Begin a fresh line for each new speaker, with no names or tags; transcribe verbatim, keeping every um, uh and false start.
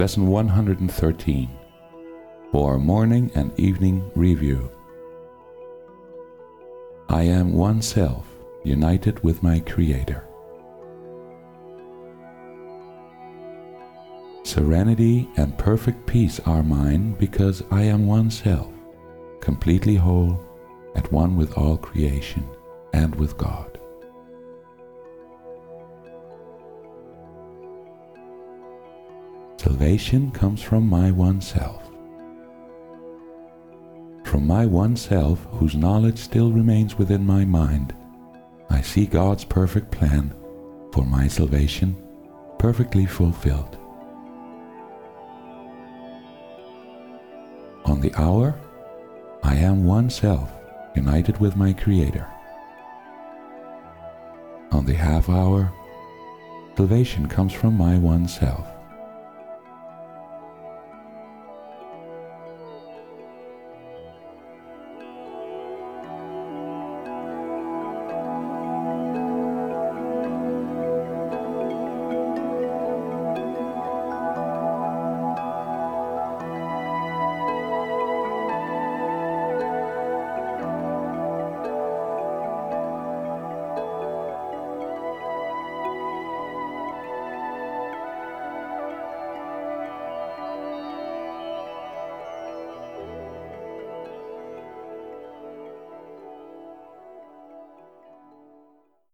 Lesson one hundred thirteen, for Morning and Evening Review. I am one self, united with my Creator. Serenity and perfect peace are mine because I am one self, completely whole, at one with all creation and with God. Salvation comes from my one self. From my one self, whose knowledge still remains within my mind, I see God's perfect plan for my salvation perfectly fulfilled. On the hour, I am one self, united with my Creator. On the half hour, salvation comes from my one self.